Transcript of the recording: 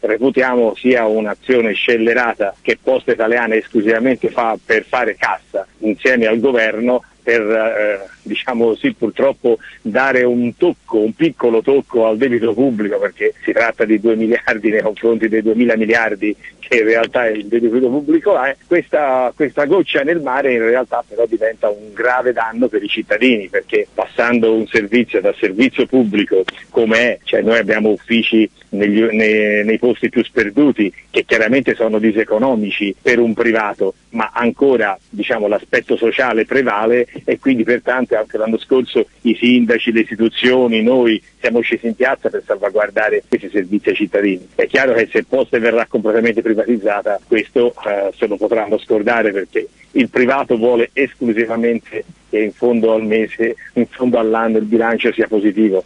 reputiamo sia un'azione scellerata che Poste Italiane esclusivamente fa per fare cassa insieme al governo, per diciamo così, purtroppo dare un piccolo tocco al debito pubblico, perché si tratta di 2 miliardi nei confronti dei 2000 miliardi che in realtà il debito pubblico ha. Questa goccia nel mare in realtà però diventa un grave danno per i cittadini, perché passando un servizio da servizio pubblico come è, cioè noi abbiamo uffici nei posti più sperduti che chiaramente sono diseconomici per un privato, ma ancora diciamo l'aspetto sociale prevale, e quindi pertanto anche l'anno scorso i sindaci, le istituzioni, noi siamo scesi in piazza per salvaguardare questi servizi ai cittadini. È chiaro che se Poste verrà completamente privatizzata questo se lo potranno scordare, perché il privato vuole esclusivamente che in fondo al mese, in fondo all'anno il bilancio sia positivo.